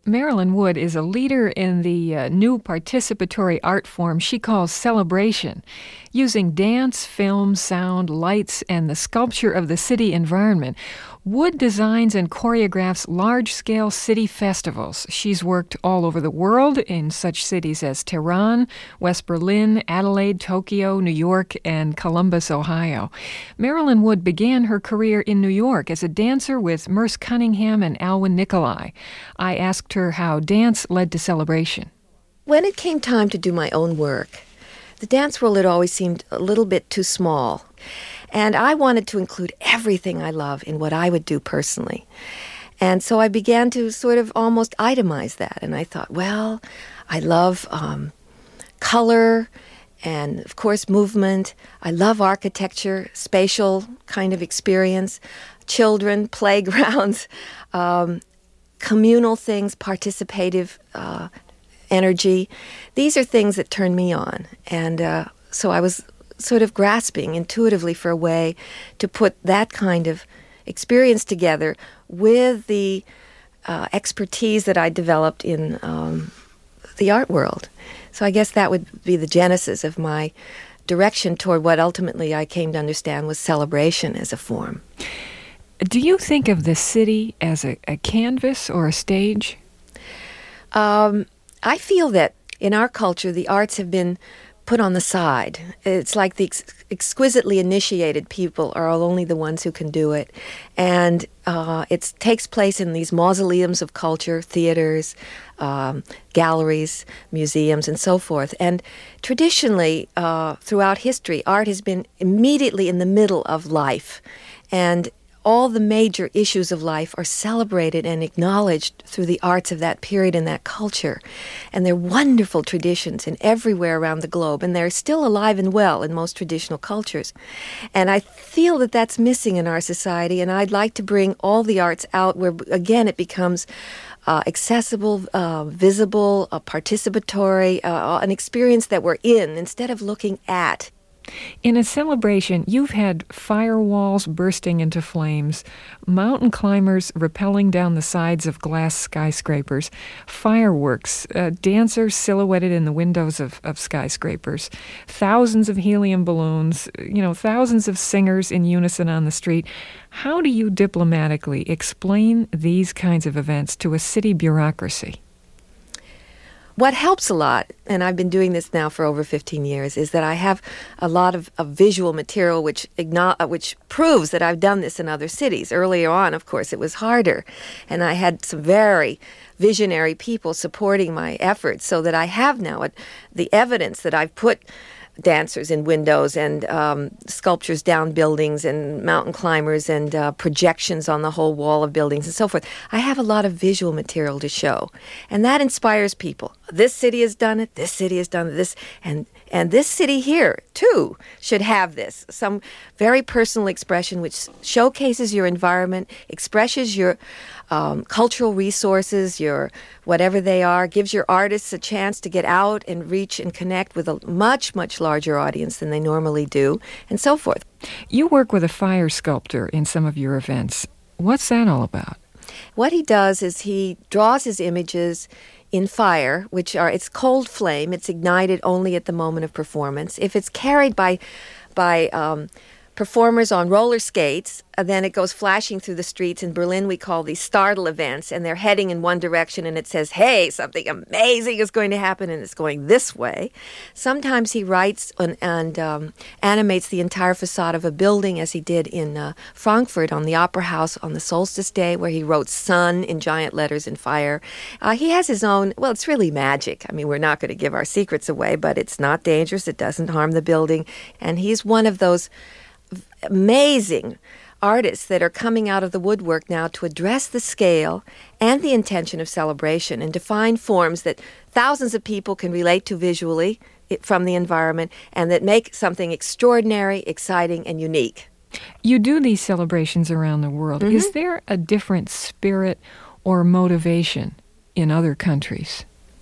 Marilyn Wood is a leader in the new participatory art form she calls celebration, using dance, film, sound, lights, and the sculpture of the city environment. Wood designs and choreographs large-scale city festivals. She's worked all over the world in such cities as Tehran, West Berlin, Adelaide, Tokyo, New York, and Columbus, Ohio. Marilyn Wood began her career in New York as a dancer with Merce Cunningham and Alwyn Nicolai. I asked her how dance led to celebration. When it came time to do my own work, the dance world had always seemed a little bit too small. And I wanted to include everything I love in what I would do personally. And so I began to sort of almost itemize that. And I thought, well, I love color and, of course, movement. I love architecture, spatial kind of experience, children, playgrounds, communal things, participative energy. These are things that turn me on. And so I was sort of grasping intuitively for a way to put that kind of experience together with the expertise that I developed in the art world. So I guess that would be the genesis of my direction toward what ultimately I came to understand was celebration as a form. Do you think of the city as a canvas or a stage? I feel that in our culture, the arts have been put on the side. It's like the exquisitely initiated people are only the ones who can do it. And it takes place in these mausoleums of culture, theaters, galleries, museums, and so forth. And traditionally, throughout history, art has been immediately in the middle of life. And all the major issues of life are celebrated and acknowledged through the arts of that period and that culture. And there are wonderful traditions in everywhere around the globe, and they're still alive and well in most traditional cultures. And I feel that that's missing in our society, and I'd like to bring all the arts out where, again, it becomes accessible, visible, participatory, an experience that we're in instead of looking at. In a celebration, you've had firewalls bursting into flames, mountain climbers rappelling down the sides of glass skyscrapers, fireworks, dancers silhouetted in the windows of skyscrapers, thousands of helium balloons, thousands of singers in unison on the street. How do you diplomatically explain these kinds of events to a city bureaucracy? What helps a lot, and I've been doing this now for over 15 years, is that I have a lot of visual material which proves that I've done this in other cities. Earlier on, of course, it was harder, and I had some very visionary people supporting my efforts, so that I have now the evidence that I've put dancers in windows and sculptures down buildings and mountain climbers and projections on the whole wall of buildings and so forth. I have a lot of visual material to show, and that inspires people. This city has done it, this city has done this, and this city here, too, should have this. Some very personal expression which showcases your environment, expresses your cultural resources, your whatever they are, gives your artists a chance to get out and reach and connect with a much, much larger audience than they normally do, and so forth. You work with a fire sculptor in some of your events. What's that all about? What he does is he draws his images in fire, it's cold flame. It's ignited only at the moment of performance. If it's carried by performers on roller skates, then it goes flashing through the streets. In Berlin, we call these startle events, and they're heading in one direction, and it says, hey, something amazing is going to happen, and it's going this way. Sometimes he writes and animates the entire facade of a building, as he did in Frankfurt on the Opera House on the Solstice Day, where he wrote sun in giant letters in fire. He has his own, it's really magic. I mean, we're not going to give our secrets away, but it's not dangerous. It doesn't harm the building. And he's one of those amazing artists that are coming out of the woodwork now to address the scale and the intention of celebration and define forms that thousands of people can relate to visually from the environment and that make something extraordinary, exciting, and unique. You do these celebrations around the world. Mm-hmm. Is there a different spirit or motivation in other countries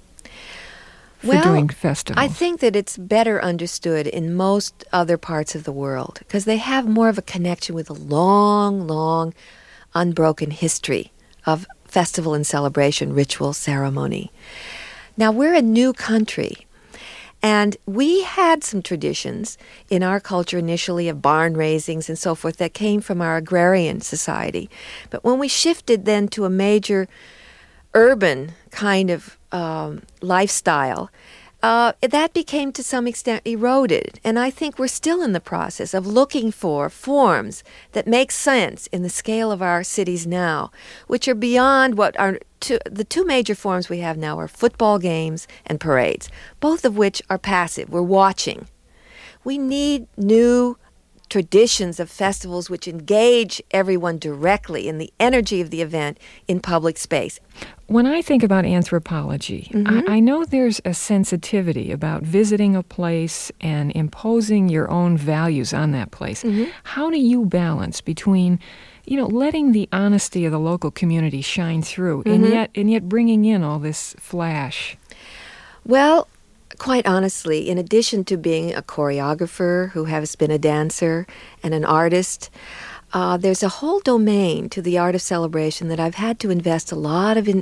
for doing festivals? I think that it's better understood in most other parts of the world because they have more of a connection with a long, long, unbroken history of festival and celebration, ritual, ceremony. Now, we're a new country, and we had some traditions in our culture initially of barn raisings and so forth that came from our agrarian society. But when we shifted then to a major urban kind of lifestyle, that became to some extent eroded. And I think we're still in the process of looking for forms that make sense in the scale of our cities now, which are beyond what are the two major forms we have now are football games and parades, both of which are passive. We're watching. We need new traditions of festivals which engage everyone directly in the energy of the event in public space. When I think about anthropology, I know there's a sensitivity about visiting a place and imposing your own values on that place. How do you balance between, letting the honesty of the local community shine through and yet bringing in all this flash? Well, quite honestly, in addition to being a choreographer who has been a dancer and an artist, there's a whole domain to the art of celebration that I've had to invest a lot of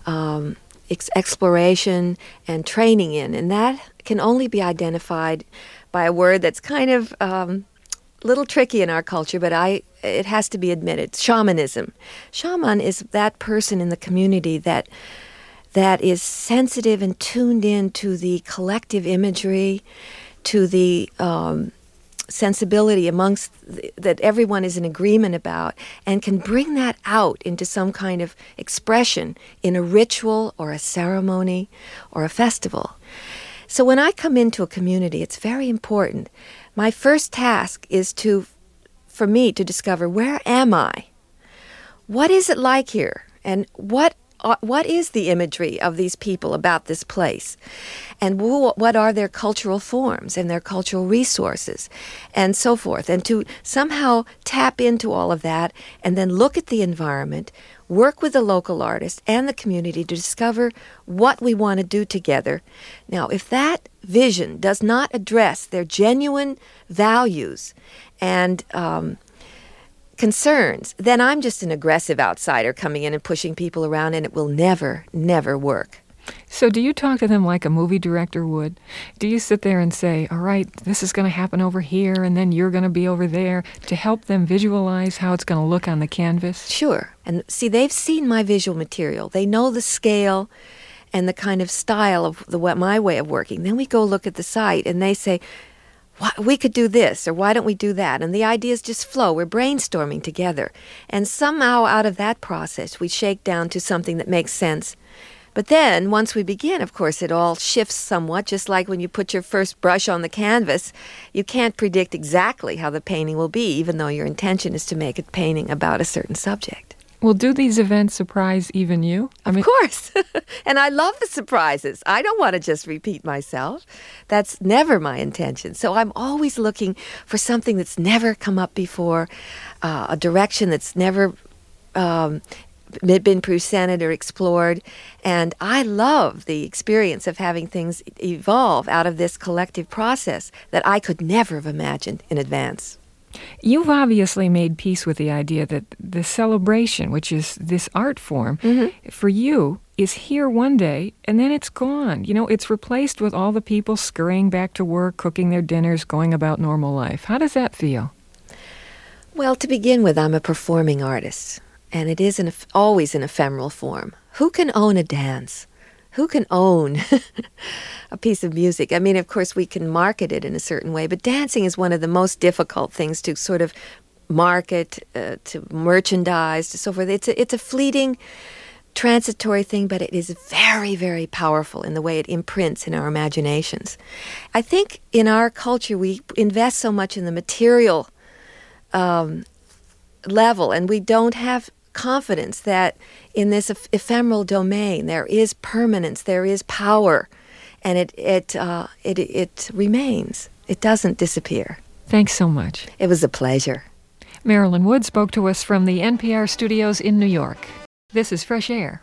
exploration and training in, and that can only be identified by a word that's kind of a little tricky in our culture, but it has to be admitted: shamanism. Shaman is that person in the community that is sensitive and tuned in to the collective imagery, to the sensibility amongst that everyone is in agreement about, and can bring that out into some kind of expression in a ritual or a ceremony or a festival. So when I come into a community, it's very important. My first task is for me to discover, where am I? What is it like here? And what is the imagery of these people about this place? And what are their cultural forms and their cultural resources and so forth? And to somehow tap into all of that and then look at the environment, work with the local artists and the community to discover what we want to do together. Now, if that vision does not address their genuine values and concerns, then I'm just an aggressive outsider coming in and pushing people around, and it will never, never work. So do you talk to them like a movie director would? Do you sit there and say, all right, this is going to happen over here, and then you're going to be over there, to help them visualize how it's going to look on the canvas? Sure. And see, they've seen my visual material. They know the scale and the kind of style of my way of working. Then we go look at the site, and they say, we could do this, or why don't we do that? And the ideas just flow. We're brainstorming together. And somehow out of that process, we shake down to something that makes sense. But then, once we begin, of course, it all shifts somewhat, just like when you put your first brush on the canvas. You can't predict exactly how the painting will be, even though your intention is to make a painting about a certain subject. Well, do these events surprise even you? Of course. And I love the surprises. I don't want to just repeat myself. That's never my intention. So I'm always looking for something that's never come up before, a direction that's never been presented or explored. And I love the experience of having things evolve out of this collective process that I could never have imagined in advance. You've obviously made peace with the idea that the celebration, which is this art form, for you is here one day and then it's gone. It's replaced with all the people scurrying back to work, cooking their dinners, going about normal life. How does that feel? Well, to begin with, I'm a performing artist, and it is always an ephemeral form. Who can own a dance? Who can own a piece of music? I mean, of course, we can market it in a certain way, but dancing is one of the most difficult things to sort of market, to merchandise, to so forth. It's a fleeting, transitory thing, but it is very, very powerful in the way it imprints in our imaginations. I think in our culture, we invest so much in the material level, and we don't have confidence that in this ephemeral domain there is permanence, there is power, and it remains. It doesn't disappear. Thanks so much. It was a pleasure. Marilyn Wood spoke to us from the NPR studios in New York. This is Fresh Air.